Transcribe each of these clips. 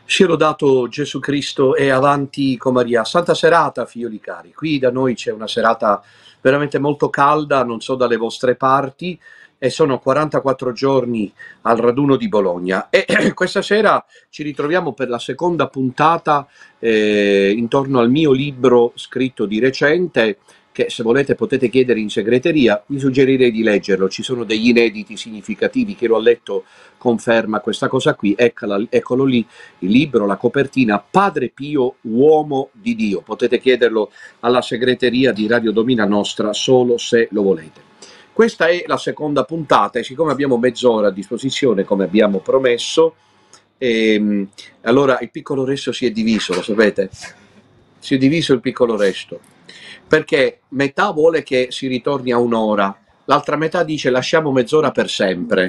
Sia lodato Gesù Cristo e avanti con Maria. Santa serata, figlioli cari. Qui da noi c'è una serata veramente molto calda, non so dalle vostre parti, e sono 44 giorni al raduno di Bologna. E questa sera ci ritroviamo per la seconda puntata intorno al mio libro scritto di recente, che se volete potete chiedere in segreteria. Vi suggerirei di leggerlo, ci sono degli inediti significativi. Chi lo ha letto conferma questa cosa qui. Eccolo lì il libro, la copertina, Padre Pio, uomo di Dio. Potete chiederlo alla segreteria di Radio Domina Nostra solo se lo volete. Questa è la seconda puntata e siccome abbiamo mezz'ora a disposizione, come abbiamo promesso, allora il piccolo resto si è diviso, lo sapete? Si è diviso il piccolo resto, perché metà vuole che si ritorni a un'ora, l'altra metà dice lasciamo mezz'ora per sempre.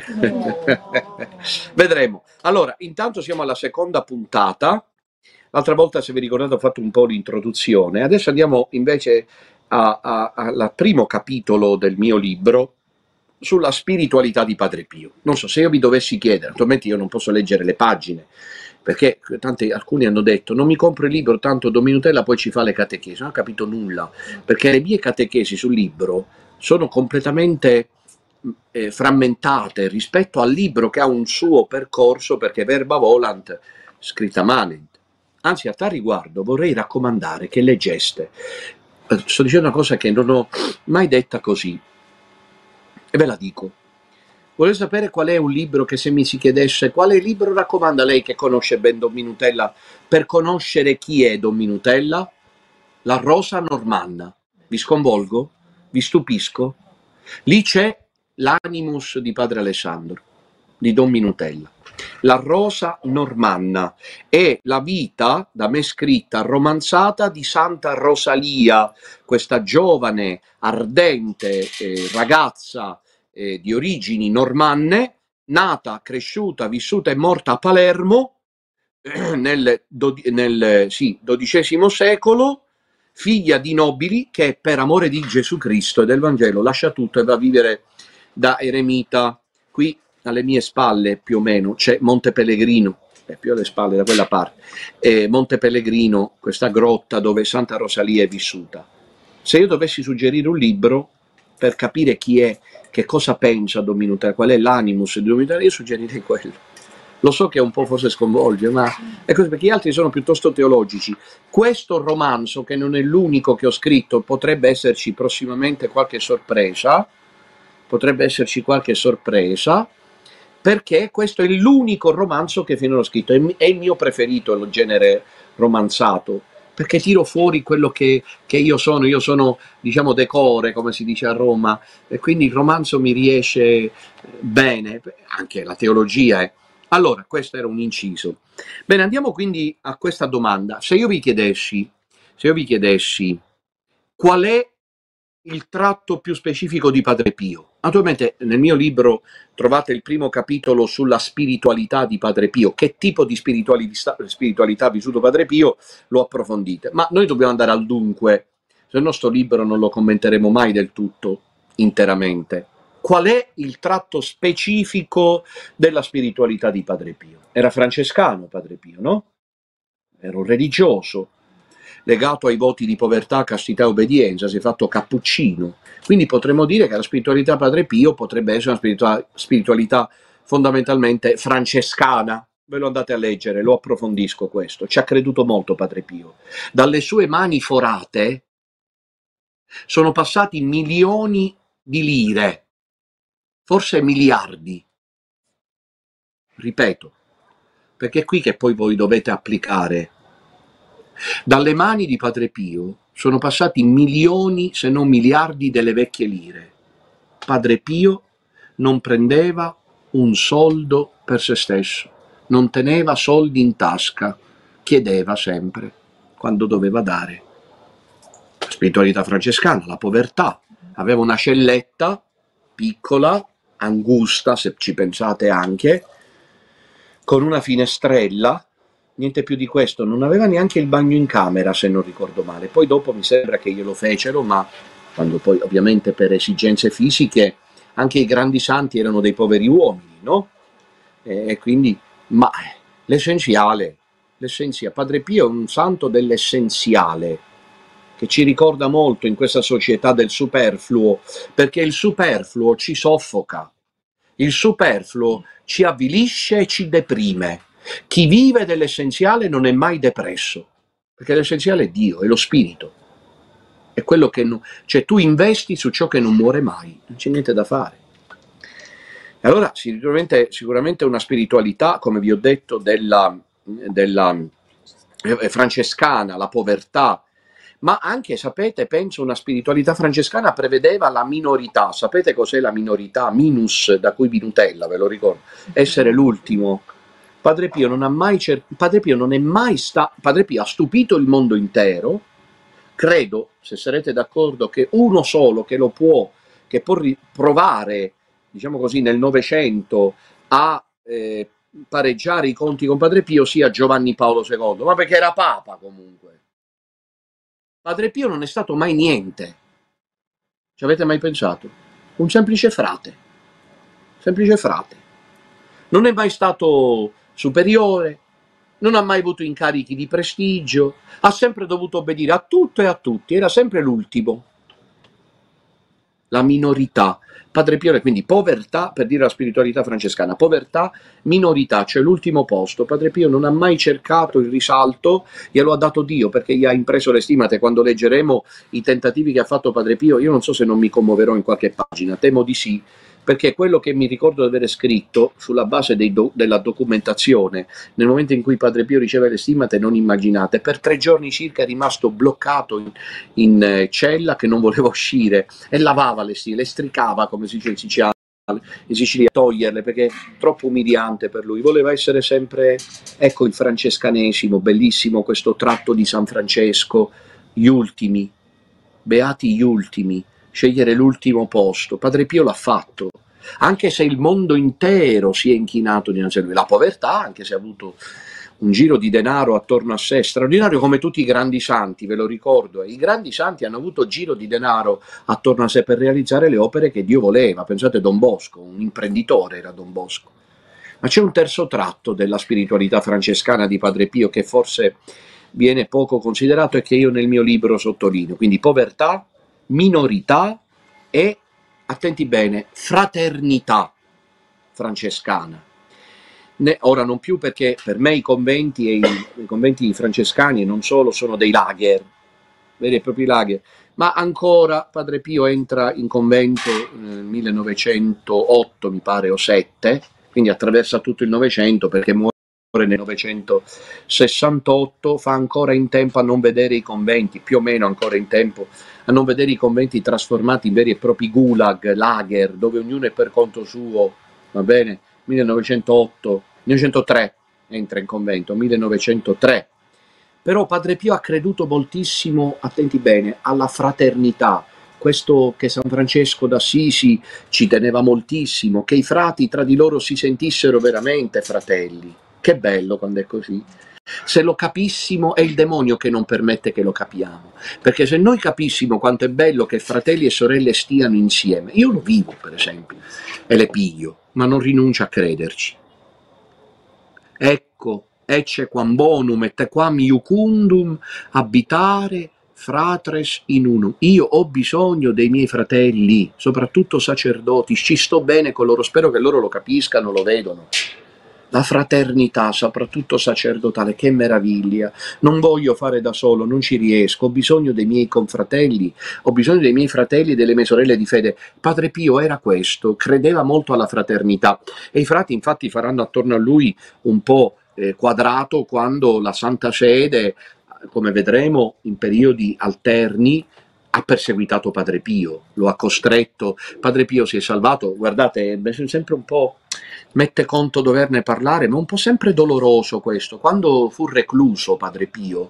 Vedremo. Allora, intanto siamo alla seconda puntata. L'altra volta, se vi ricordate, ho fatto un po' l'introduzione. Adesso andiamo invece al primo capitolo del mio libro sulla spiritualità di Padre Pio. Non so, se io vi dovessi chiedere, attualmente io non posso leggere le pagine, perché alcuni hanno detto non mi compro il libro, tanto Dominutella poi ci fa le catechesi. Non ho capito nulla, perché le mie catechesi sul libro sono completamente frammentate rispetto al libro che ha un suo percorso, perché verba volant scritta manent. Anzi, a tal riguardo vorrei raccomandare che leggeste. Sto dicendo una cosa che non ho mai detta così, e ve la dico. Volete sapere qual è un libro che, se mi si chiedesse quale libro raccomanda lei che conosce ben Don Minutella per conoscere chi è Don Minutella? La Rosa Normanna. Vi sconvolgo? Vi stupisco? Lì c'è l'Animus di Padre Alessandro, di Don Minutella. La Rosa Normanna è la vita, da me scritta, romanzata, di Santa Rosalia, questa giovane, ardente ragazza di origini normanne, nata, cresciuta, vissuta e morta a Palermo nel XII secolo, figlia di nobili che per amore di Gesù Cristo e del Vangelo lascia tutto e va a vivere da eremita. Qui alle mie spalle più o meno c'è Monte Pellegrino, più alle spalle da quella parte, Monte Pellegrino, questa grotta dove Santa Rosalia è vissuta. Se io dovessi suggerire un libro per capire chi è, che cosa pensa Don Minutella, qual è l'animus di Don Minutella, io suggerirei quello. Lo so che un po' forse sconvolge, ma è così, perché gli altri sono piuttosto teologici. Questo romanzo, che non è l'unico che ho scritto, potrebbe esserci prossimamente qualche sorpresa, perché questo è l'unico romanzo che finora ho scritto, è il mio preferito, il genere romanzato, perché tiro fuori quello che io sono, diciamo, decore, come si dice a Roma, e quindi il romanzo mi riesce bene, anche la teologia è. Allora, questo era un inciso. Bene, andiamo quindi a questa domanda. Se io vi chiedessi qual è il tratto più specifico di Padre Pio. Naturalmente nel mio libro trovate il primo capitolo sulla spiritualità di Padre Pio, che tipo di spiritualità ha vissuto Padre Pio, lo approfondite, ma noi dobbiamo andare al dunque, se il nostro libro non lo commenteremo mai del tutto, interamente. Qual è il tratto specifico della spiritualità di Padre Pio? Era francescano Padre Pio, no? Era un religioso, legato ai voti di povertà, castità e obbedienza, si è fatto cappuccino. Quindi potremmo dire che la spiritualità Padre Pio potrebbe essere una spiritualità fondamentalmente francescana. Ve lo andate a leggere, lo approfondisco questo. Ci ha creduto molto Padre Pio. Dalle sue mani forate sono passati milioni di lire, forse miliardi. Ripeto, perché è qui che poi voi dovete applicare. Dalle mani di Padre Pio sono passati milioni, se non miliardi, delle vecchie lire. Padre Pio non prendeva un soldo per se stesso, non teneva soldi in tasca, chiedeva sempre quando doveva dare. La spiritualità francescana, la povertà, aveva una celletta piccola, angusta, se ci pensate anche, con una finestrella. Niente più di questo, non aveva neanche il bagno in camera, se non ricordo male. Poi dopo mi sembra che glielo fecero, ma quando poi ovviamente per esigenze fisiche anche i grandi santi erano dei poveri uomini, no? E quindi, ma l'essenziale, l'essenziale. Padre Pio è un santo dell'essenziale, che ci ricorda molto in questa società del superfluo, perché il superfluo ci soffoca, il superfluo ci avvilisce e ci deprime. Chi vive dell'essenziale non è mai depresso, perché l'essenziale è Dio, è lo spirito, è quello che cioè tu investi su ciò che non muore mai, non c'è niente da fare. E allora sicuramente una spiritualità, come vi ho detto, della francescana, la povertà, ma anche, sapete, penso una spiritualità francescana prevedeva la minorità. Sapete cos'è la minorità? Minus, da cui vi Nutella, ve lo ricordo, essere l'ultimo. Padre Pio non ha mai Padre Pio non è mai stato, Padre Pio ha stupito il mondo intero. Credo, se sarete d'accordo, che uno solo che che può provare, diciamo così, nel Novecento a pareggiare i conti con Padre Pio sia Giovanni Paolo II, ma perché era Papa comunque. Padre Pio non è stato mai niente. Ci avete mai pensato? Un semplice frate. Semplice frate. Non è mai stato superiore, non ha mai avuto incarichi di prestigio, ha sempre dovuto obbedire a tutto e a tutti, era sempre l'ultimo. La minorità. Padre Pio, quindi povertà, per dire la spiritualità francescana, povertà, minorità, cioè l'ultimo posto. Padre Pio non ha mai cercato il risalto, glielo ha dato Dio, perché gli ha impreso le stimate. Quando leggeremo i tentativi che ha fatto Padre Pio, io non so se non mi commuoverò in qualche pagina, temo di sì, perché quello che mi ricordo di avere scritto sulla base della documentazione, nel momento in cui Padre Pio riceve le stimate, non immaginate, per 3 giorni circa è rimasto bloccato in cella, che non voleva uscire, e lavava le stricava, come si dice in Sicilia, toglierle, perché è troppo umiliante per lui. Voleva essere sempre, ecco, il francescanesimo, bellissimo questo tratto di San Francesco, gli ultimi, beati gli ultimi, scegliere l'ultimo posto. Padre Pio l'ha fatto, anche se il mondo intero si è inchinato dinanzi a lui. La povertà, anche se ha avuto un giro di denaro attorno a sé straordinario, come tutti i grandi santi, ve lo ricordo. I grandi santi hanno avuto giro di denaro attorno a sé per realizzare le opere che Dio voleva. Pensate, Don Bosco, un imprenditore era Don Bosco. Ma c'è un terzo tratto della spiritualità francescana di Padre Pio che forse viene poco considerato e che io nel mio libro sottolineo. Quindi povertà, minorità e, attenti bene, fraternità francescana. Ora non più, perché per me i conventi i conventi francescani non solo sono dei lager, veri e propri lager, ma ancora Padre Pio entra in convento nel 1908, mi pare, o 7, quindi attraversa tutto il Novecento, perché muore nel 1968, fa ancora in tempo a non vedere i conventi, più o meno ancora in tempo, a non vedere i conventi trasformati in veri e propri gulag, lager, dove ognuno è per conto suo, va bene? 1903 entra in convento, 1903. Però Padre Pio ha creduto moltissimo, attenti bene, alla fraternità, questo che San Francesco d'Assisi ci teneva moltissimo, che i frati tra di loro si sentissero veramente fratelli. Che bello quando è così. Se lo capissimo, è il demonio che non permette che lo capiamo, perché se noi capissimo quanto è bello che fratelli e sorelle stiano insieme, io lo vivo per esempio e le piglio, ma non rinuncio a crederci. Ecco, ecce quam bonum et quam iucundum abitare fratres in unum. Io ho bisogno dei miei fratelli, soprattutto sacerdoti, ci sto bene con loro, spero che loro lo capiscano, lo vedano. La fraternità, soprattutto sacerdotale, che meraviglia. Non voglio fare da solo, non ci riesco, ho bisogno dei miei confratelli, ho bisogno dei miei fratelli e delle mie sorelle di fede. Padre Pio era questo, credeva molto alla fraternità, e i frati infatti faranno attorno a lui un po' quadrato quando la Santa Sede, come vedremo in periodi alterni, ha perseguitato Padre Pio, lo ha costretto. Padre Pio si è salvato, guardate, è sempre un po', mette conto doverne parlare, ma un po' sempre doloroso questo. Quando fu recluso Padre Pio,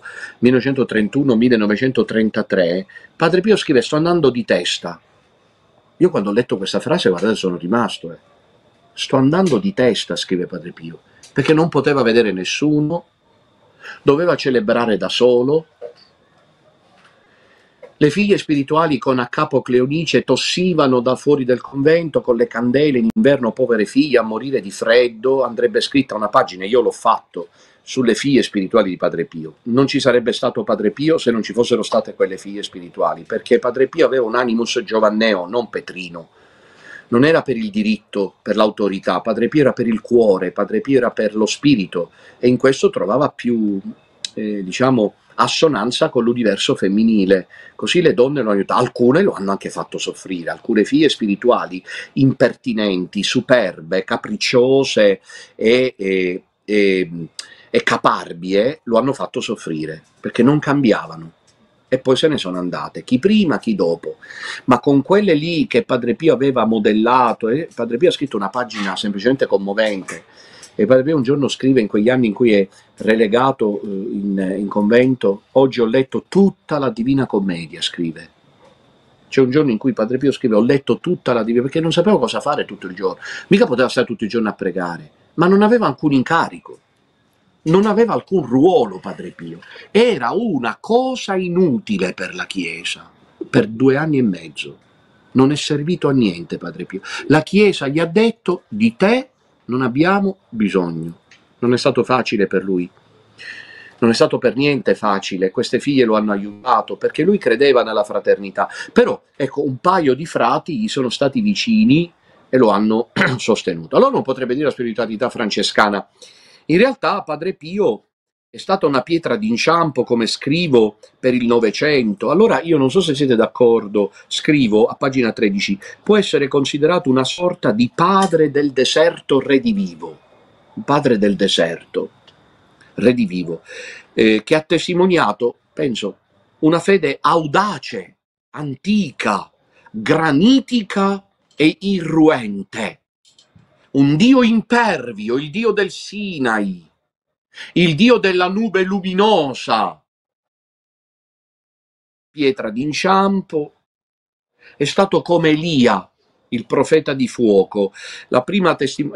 1931-1933, Padre Pio scrive: sto andando di testa. Io quando ho letto questa frase, guardate, sono rimasto. Sto andando di testa, scrive Padre Pio, perché non poteva vedere nessuno, doveva celebrare da solo, Le figlie spirituali con a capo Cleonice tossivano da fuori del convento con le candele in inverno, povere figlie a morire di freddo. Andrebbe scritta una pagina, io l'ho fatto, sulle figlie spirituali di Padre Pio. Non ci sarebbe stato Padre Pio se non ci fossero state quelle figlie spirituali, perché Padre Pio aveva un animus giovanneo, non petrino. Non era per il diritto, per l'autorità, Padre Pio era per il cuore, Padre Pio era per lo spirito, e in questo trovava più, diciamo, assonanza con l'universo femminile. Così le donne lo hanno aiutato, alcune lo hanno anche fatto soffrire, alcune figlie spirituali impertinenti, superbe, capricciose e caparbie lo hanno fatto soffrire, perché non cambiavano. E poi se ne sono andate, chi prima, chi dopo. Ma con quelle lì che Padre Pio aveva modellato, e Padre Pio ha scritto una pagina semplicemente commovente, e Padre Pio un giorno scrive, in quegli anni in cui è relegato in convento: oggi ho letto tutta la Divina Commedia, scrive. C'è un giorno in cui Padre Pio scrive: ho letto tutta la Divina, perché non sapevo cosa fare tutto il giorno, mica poteva stare tutto il giorno a pregare, ma non aveva alcun incarico. Non aveva alcun ruolo Padre Pio, era una cosa inutile per la Chiesa, per 2 anni e mezzo, non è servito a niente Padre Pio. La Chiesa gli ha detto: di te non abbiamo bisogno. Non è stato facile per lui, non è stato per niente facile, queste figlie lo hanno aiutato, perché lui credeva nella fraternità, però ecco, un paio di frati gli sono stati vicini e lo hanno sostenuto. Allora uno potrebbe dire la spiritualità francescana. In realtà Padre Pio è stata una pietra d'inciampo, come scrivo, per il Novecento. Allora io non so se siete d'accordo, scrivo a pagina 13, può essere considerato una sorta di padre del deserto redivivo, padre del deserto redivivo, che ha testimoniato, penso, una fede audace, antica, granitica e irruente. Un Dio impervio, il Dio del Sinai, il Dio della nube luminosa, pietra d'inciampo, è stato come Elia, il profeta di fuoco. La prima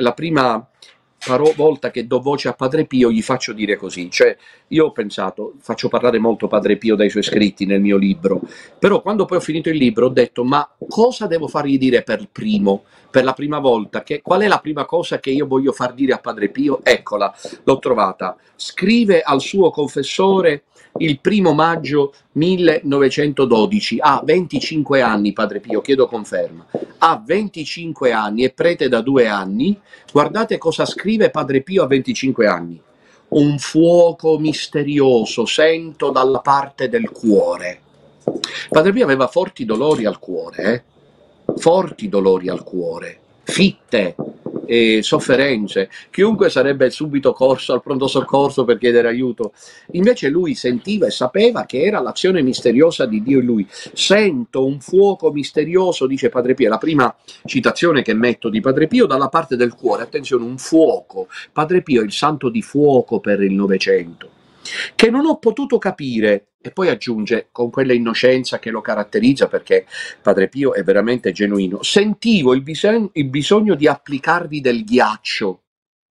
volta che do voce a Padre Pio gli faccio dire così, cioè io ho pensato, faccio parlare molto Padre Pio dai suoi scritti nel mio libro, però quando poi ho finito il libro ho detto: ma cosa devo fargli dire per primo, per la prima volta, qual è la prima cosa che io voglio far dire a Padre Pio? Eccola, l'ho trovata. Scrive al suo confessore il 1° maggio 1912, ha 25 anni Padre Pio, chiedo conferma, ha 25 anni, è prete da 2 anni, guardate cosa scrive Padre Pio a 25 anni: un fuoco misterioso sento dalla parte del cuore. Padre Pio aveva forti dolori al cuore, forti dolori al cuore, fitte, sofferenze. Chiunque sarebbe subito corso al pronto soccorso per chiedere aiuto, invece lui sentiva e sapeva che era l'azione misteriosa di Dio in lui. Sento un fuoco misterioso, dice Padre Pio, la prima citazione che metto di Padre Pio, dalla parte del cuore. Attenzione, un fuoco. Padre Pio è il santo di fuoco per il Novecento, che non ho potuto capire. E poi aggiunge, con quella innocenza che lo caratterizza, perché Padre Pio è veramente genuino: sentivo il bisogno di applicarvi del ghiaccio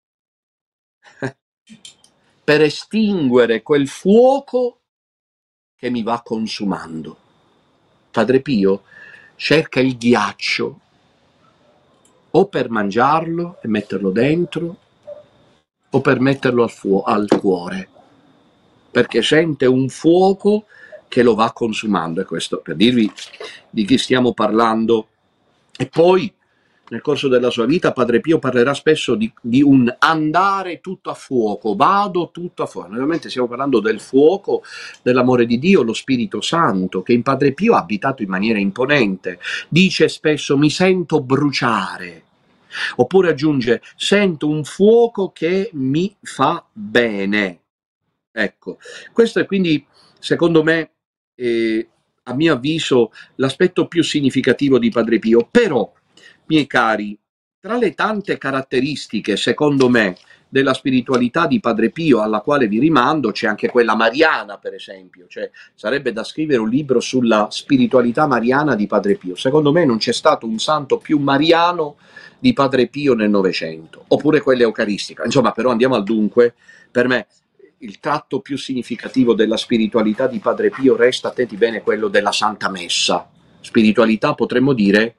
per estinguere quel fuoco che mi va consumando. Padre Pio cerca il ghiaccio o per mangiarlo e metterlo dentro, o per metterlo al cuore, perché sente un fuoco che lo va consumando. E questo per dirvi di chi stiamo parlando. E poi nel corso della sua vita Padre Pio parlerà spesso di un andare tutto a fuoco, vado tutto a fuoco. Ovviamente stiamo parlando del fuoco dell'amore di Dio, lo Spirito Santo, che in Padre Pio ha abitato in maniera imponente. Dice spesso: mi sento bruciare. Oppure aggiunge: sento un fuoco che mi fa bene. Ecco, questo è quindi, secondo me, a mio avviso, l'aspetto più significativo di Padre Pio. Però, miei cari, tra le tante caratteristiche, secondo me, della spiritualità di Padre Pio, alla quale vi rimando, c'è anche quella mariana, per esempio. Cioè, sarebbe da scrivere un libro sulla spiritualità mariana di Padre Pio. Secondo me non c'è stato un santo più mariano di Padre Pio nel Novecento, oppure quella eucaristica. Insomma, però andiamo al dunque. Per me il tratto più significativo della spiritualità di Padre Pio resta, attenti bene, quello della Santa Messa. Spiritualità, potremmo dire,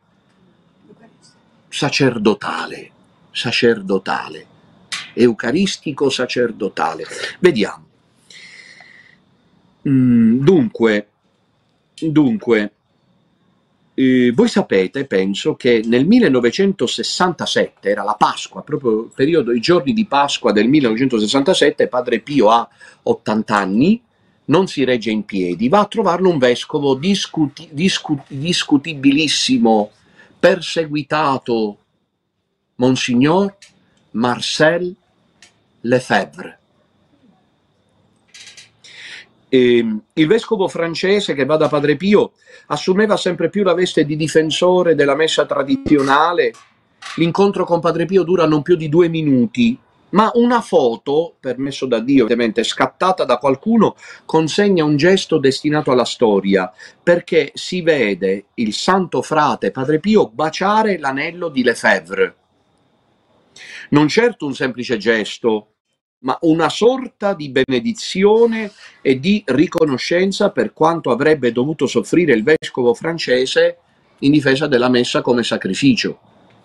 sacerdotale, sacerdotale, eucaristico sacerdotale. Vediamo. Dunque, voi sapete, penso, che nel 1967, era la Pasqua, proprio il periodo, i giorni di Pasqua del 1967, Padre Pio ha 80 anni, non si regge in piedi, va a trovarlo un vescovo discutibilissimo, perseguitato, Monsignor Marcel Lefebvre. Il vescovo francese che va da Padre Pio assumeva sempre più la veste di difensore della messa tradizionale. L'incontro con Padre Pio dura non più di 2 minuti, ma una foto, permesso da Dio ovviamente, scattata da qualcuno, consegna un gesto destinato alla storia, perché si vede il santo frate Padre Pio baciare l'anello di Lefebvre. Non certo un semplice gesto, ma una sorta di benedizione e di riconoscenza per quanto avrebbe dovuto soffrire il vescovo francese in difesa della messa come sacrificio.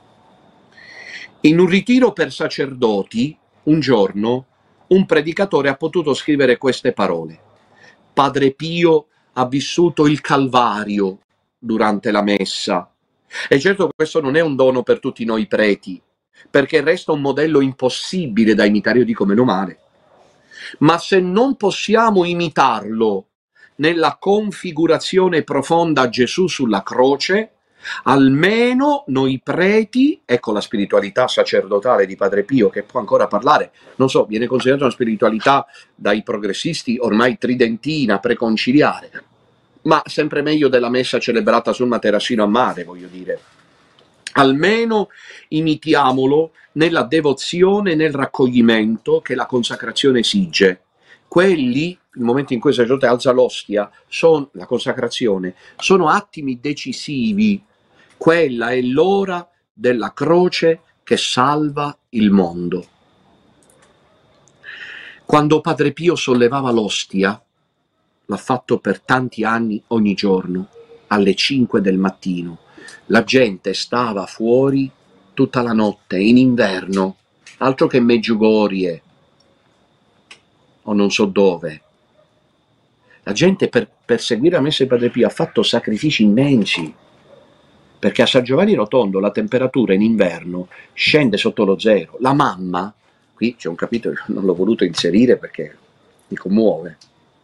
In un ritiro per sacerdoti, un giorno, un predicatore ha potuto scrivere queste parole: Padre Pio ha vissuto il Calvario durante la messa. E certo questo non è un dono per tutti noi preti, perché resta un modello impossibile da imitare, io dico meno male. Ma se non possiamo imitarlo nella configurazione profonda a Gesù sulla croce, almeno noi preti, ecco la spiritualità sacerdotale di Padre Pio, che può ancora parlare, non so, viene considerata una spiritualità dai progressisti ormai tridentina, preconciliare, ma sempre meglio della messa celebrata sul materassino a mare, voglio dire. Almeno imitiamolo nella devozione e nel raccoglimento che la consacrazione esige. Quelli, il momento in cui il sacerdote alza l'ostia, la consacrazione, sono attimi decisivi. Quella è l'ora della croce che salva il mondo. Quando Padre Pio sollevava l'ostia, l'ha fatto per tanti anni ogni giorno, alle 5 del mattino. La gente stava fuori tutta la notte, in inverno, altro che Medjugorje o non so dove. La gente per seguire la messa di Padre Pio ha fatto sacrifici immensi, perché a San Giovanni Rotondo la temperatura in inverno scende sotto lo zero. La mamma, qui c'è un capitolo che non l'ho voluto inserire perché mi commuove,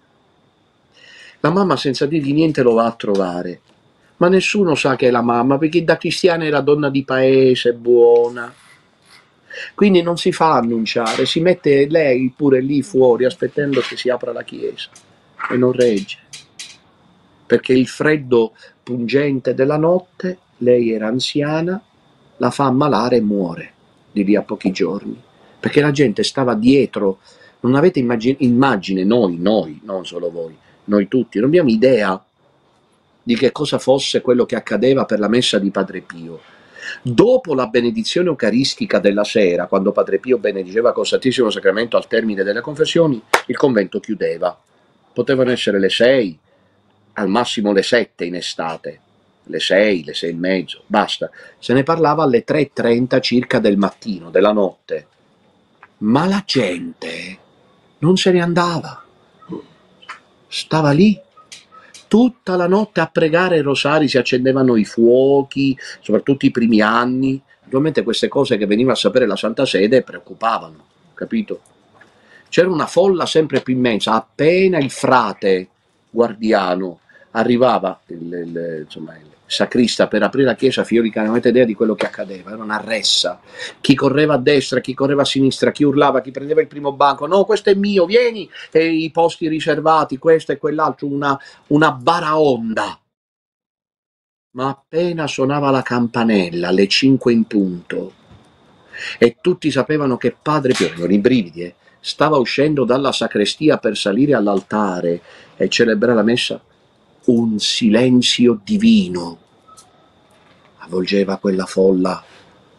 la mamma senza dirgli niente lo va a trovare, ma nessuno sa che è la mamma, perché da cristiana era donna di paese, buona. Quindi non si fa annunciare, si mette lei pure lì fuori aspettando che si apra la chiesa e non regge. Perché il freddo pungente della notte, lei era anziana, la fa ammalare e muore di lì a pochi giorni. Perché la gente stava dietro, non avete immagine, noi, non solo voi, noi tutti, non abbiamo idea di che cosa fosse quello che accadeva per la messa di Padre Pio. Dopo la benedizione eucaristica della sera, quando Padre Pio benediceva col Santissimo Sacramento al termine delle confessioni, il convento chiudeva. Potevano essere le 6, al massimo le 7 in estate, le 6, le 6 e mezzo, basta. Se ne parlava alle 3:30 circa del mattino, della notte. Ma la gente non se ne andava, stava lì tutta la notte a pregare i rosari, si accendevano i fuochi, soprattutto i primi anni. Naturalmente queste cose che veniva a sapere la Santa Sede preoccupavano, capito? C'era una folla sempre più immensa, appena il frate guardiano arrivava, il sacrista, per aprire la chiesa, Fiorica non avete idea di quello che accadeva, era una ressa. Chi correva a destra, chi correva a sinistra, chi urlava, chi prendeva il primo banco, no, questo è mio, vieni, e i posti riservati, questo e quell'altro, una baraonda. Ma appena suonava la campanella, alle 5 in punto, e tutti sapevano che Padre Pio, avevano i brividi, stava uscendo dalla sacrestia per salire all'altare e celebrare la messa, un silenzio divino avvolgeva quella folla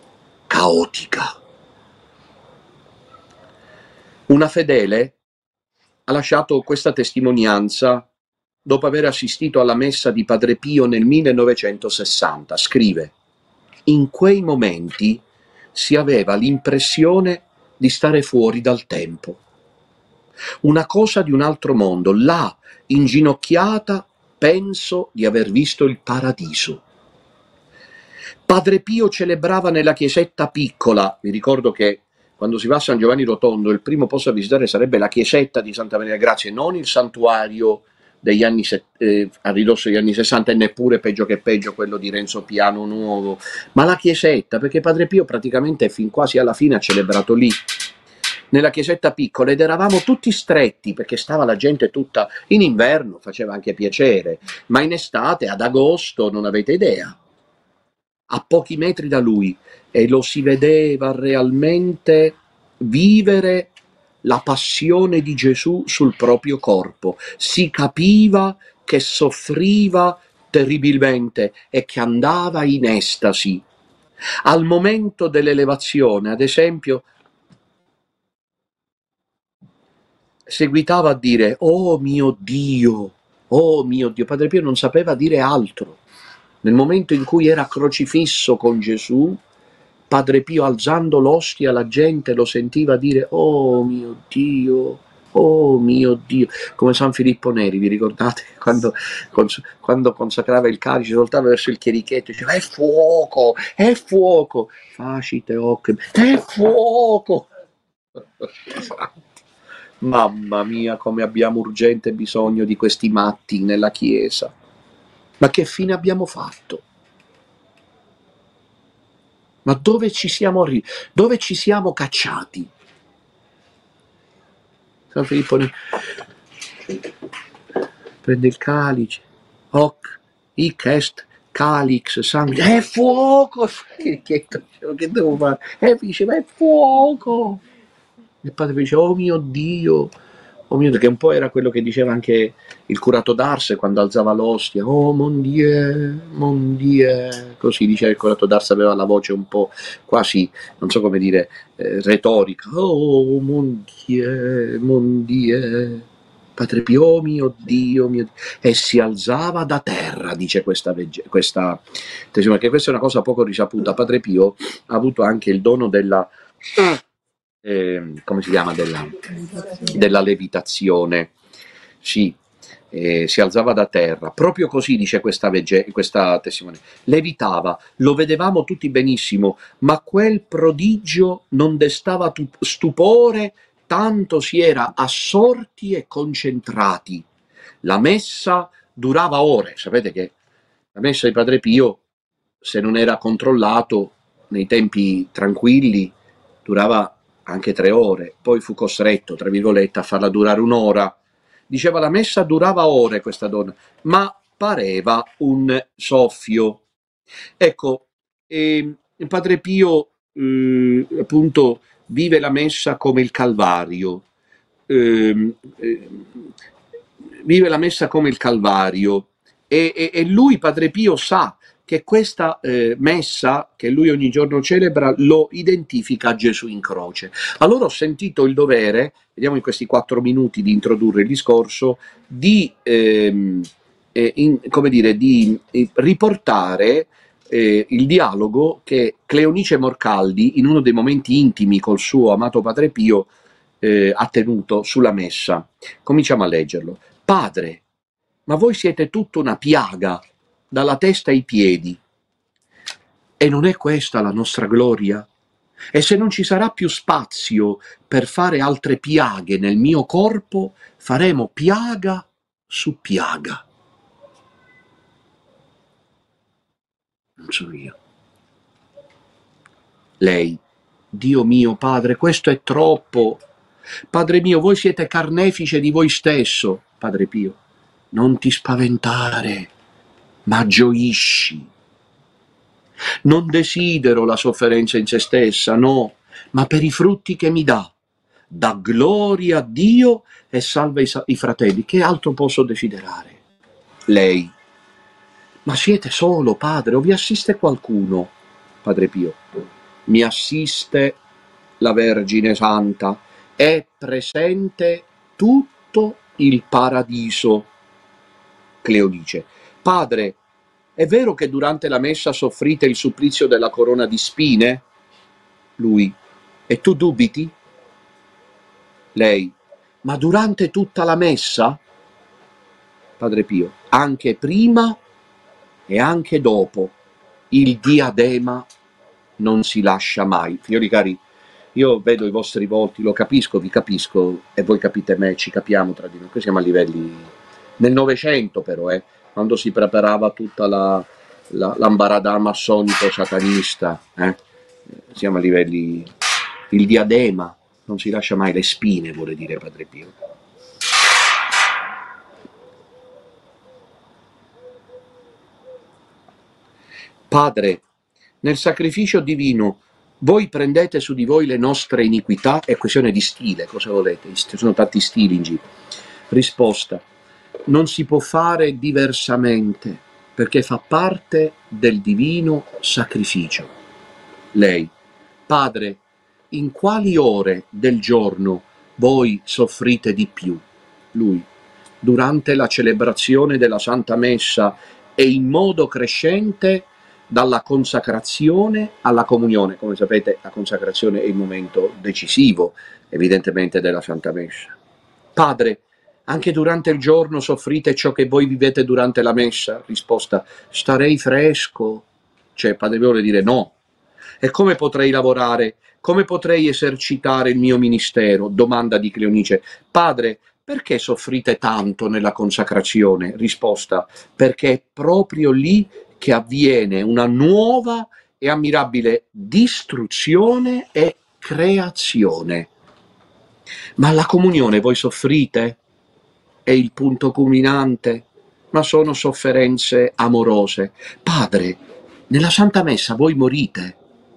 caotica. Una fedele ha lasciato questa testimonianza dopo aver assistito alla messa di Padre Pio nel 1960. Scrive: in quei momenti si aveva l'impressione di stare fuori dal tempo. Una cosa di un altro mondo. Là, inginocchiata, penso di aver visto il paradiso. Padre Pio celebrava nella chiesetta piccola, mi ricordo che quando si va a San Giovanni Rotondo il primo posto da visitare sarebbe la chiesetta di Santa Maria Grazia, non il santuario degli anni a ridosso degli anni 60 e neppure peggio che peggio quello di Renzo Piano Nuovo, ma la chiesetta, perché Padre Pio praticamente fin quasi alla fine ha celebrato lì, nella chiesetta piccola, ed eravamo tutti stretti perché stava la gente tutta, in inverno faceva anche piacere, ma in estate, ad agosto, non avete idea, a pochi metri da lui, e lo si vedeva realmente vivere la passione di Gesù sul proprio corpo, si capiva che soffriva terribilmente e che andava in estasi. Al momento dell'elevazione, ad esempio, seguitava a dire: oh mio Dio, oh mio Dio. Padre Pio non sapeva dire altro. Nel momento in cui era crocifisso con Gesù, Padre Pio, alzando l'ostia, la gente lo sentiva dire: oh mio Dio, oh mio Dio, come San Filippo Neri, vi ricordate? Quando consacrava il calice, soltava verso il chierichetto, diceva: è fuoco, facite occhi, è fuoco. Mamma mia, come abbiamo urgente bisogno di questi matti nella Chiesa. Ma che fine abbiamo fatto? Ma dove ci siamo cacciati? San Filippo prende il calice, hoc, hic est calix sanguis, è fuoco! Che devo fare? E diceva: è fuoco! Il padre dice: oh mio Dio, che un po' era quello che diceva anche il curato d'Ars quando alzava l'ostia: oh mon Dieu, così diceva il curato d'Ars, aveva la voce un po' quasi, non so come dire, retorica: oh mon Dieu, Padre Pio, oh mio Dio, e si alzava da terra, dice questa testimone, che questa è una cosa poco risaputa. Padre Pio ha avuto anche il dono della come si chiama, della levitazione. Sì, si alzava da terra, proprio così dice questa testimone, levitava, lo vedevamo tutti benissimo, ma quel prodigio non destava stupore, tanto si era assorti e concentrati. La messa durava ore, sapete che la messa di Padre Pio, se non era controllato nei tempi tranquilli, durava anche 3 ore, poi fu costretto, tra virgolette, a farla durare un'ora. Diceva: la messa durava ore, questa donna, ma pareva un soffio. Ecco, Padre Pio appunto vive la messa come il Calvario, ehm, eh, vive la messa come il Calvario, e lui, Padre Pio, sa che questa messa che lui ogni giorno celebra lo identifica a Gesù in croce. Allora ho sentito il dovere, vediamo in questi 4 minuti di introdurre il discorso, di, come dire, di riportare il dialogo che Cleonice Morcaldi, in uno dei momenti intimi col suo amato Padre Pio, ha tenuto sulla messa. Cominciamo a leggerlo. Padre, ma voi siete tutta una piaga, dalla testa ai piedi. E non è questa la nostra gloria? E se non ci sarà più spazio per fare altre piaghe nel mio corpo, faremo piaga su piaga. Non so io. Lei: Dio mio, Padre, questo è troppo. Padre mio, voi siete carnefice di voi stesso. Padre Pio: non ti spaventare, ma gioisci. Non desidero la sofferenza in se stessa, no, ma per i frutti che mi dà. Dà gloria a Dio e salva i fratelli. Che altro posso desiderare? Lei: ma siete solo, Padre, o vi assiste qualcuno? Padre Pio: mi assiste la Vergine Santa, è presente tutta tutto il paradiso. Cleo dice: Padre, è vero che durante la messa soffrite il supplizio della corona di spine? Lui: e tu dubiti? Lei: ma durante tutta la messa? Padre Pio: anche prima e anche dopo. Il diadema non si lascia mai. Figlioli cari, io vedo i vostri volti, lo capisco, vi capisco, e voi capite me, ci capiamo tra di noi. Qui siamo a livelli... Nel Novecento però, quando si preparava tutta l'ambaradà massonico-satanista, siamo a livelli... Il diadema non si lascia mai, le spine, vuole dire Padre Pio. Padre, nel sacrificio divino voi prendete su di voi le nostre iniquità? È questione di stile, cosa volete? Ci sono tanti stili in giro. Risposta: non si può fare diversamente, perché fa parte del divino sacrificio. Lei: Padre, in quali ore del giorno voi soffrite di più? Lui: durante la celebrazione della Santa Messa e in modo crescente dalla consacrazione alla comunione. Come sapete, la consacrazione è il momento decisivo, evidentemente, della Santa Messa. Padre, anche durante il giorno soffrite ciò che voi vivete durante la Messa? Risposta: starei fresco. Cioè, Padre Pio vuole dire no. E come potrei lavorare? Come potrei esercitare il mio ministero? Domanda di Cleonice. Padre, perché soffrite tanto nella consacrazione? Risposta: perché è proprio lì che avviene una nuova e ammirabile distruzione e creazione. Ma alla comunione voi soffrite? È il punto culminante? Ma sono sofferenze amorose. Padre, nella Santa Messa voi morite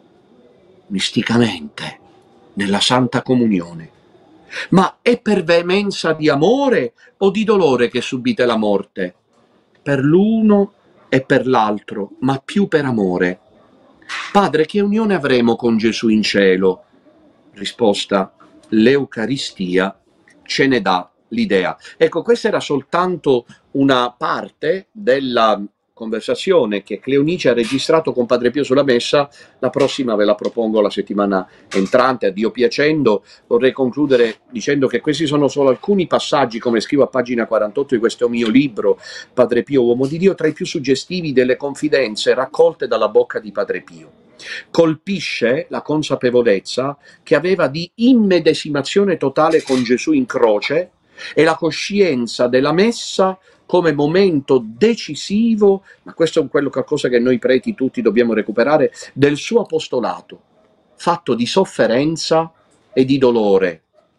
misticamente, nella Santa Comunione. Ma è per veemenza di amore o di dolore che subite la morte? Per l'uno e per l'altro, ma più per amore. Padre, che unione avremo con Gesù in cielo? Risposta: l'Eucaristia ce ne dà l'idea. Ecco, questa era soltanto una parte della conversazione che Cleonice ha registrato con Padre Pio sulla Messa. La prossima ve la propongo la settimana entrante, a Dio piacendo. Vorrei concludere dicendo che questi sono solo alcuni passaggi, come scrivo a pagina 48 di questo mio libro, Padre Pio, uomo di Dio, tra i più suggestivi delle confidenze raccolte dalla bocca di Padre Pio. Colpisce la consapevolezza che aveva di immedesimazione totale con Gesù in croce e la coscienza della Messa come momento decisivo, ma questo è qualcosa che noi preti tutti dobbiamo recuperare, del suo apostolato, fatto di sofferenza e di dolore.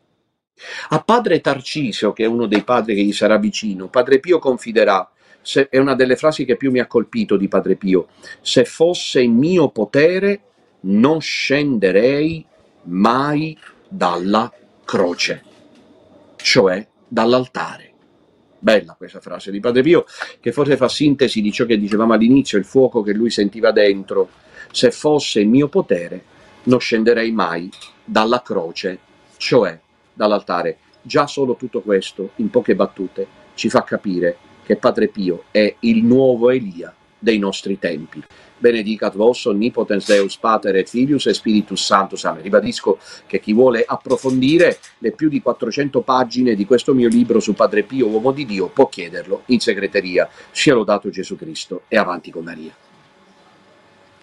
A padre Tarcisio, che è uno dei padri che gli sarà vicino, Padre Pio confiderà, è una delle frasi che più mi ha colpito di Padre Pio: se fosse in mio potere non scenderei mai dalla croce, cioè dall'altare. Bella questa frase di Padre Pio, che forse fa sintesi di ciò che dicevamo all'inizio, il fuoco che lui sentiva dentro. Se fosse in mio potere non scenderei mai dalla croce, cioè dall'altare. Già solo tutto questo, in poche battute, ci fa capire che Padre Pio è il nuovo Elia dei nostri tempi. Benedicat vos omnipotens Deus Pater et Filius et Spiritus Sanctus. Amen. Ribadisco che chi vuole approfondire le più di 400 pagine di questo mio libro su Padre Pio, uomo di Dio, può chiederlo in segreteria. Sia lodato Gesù Cristo e avanti con Maria.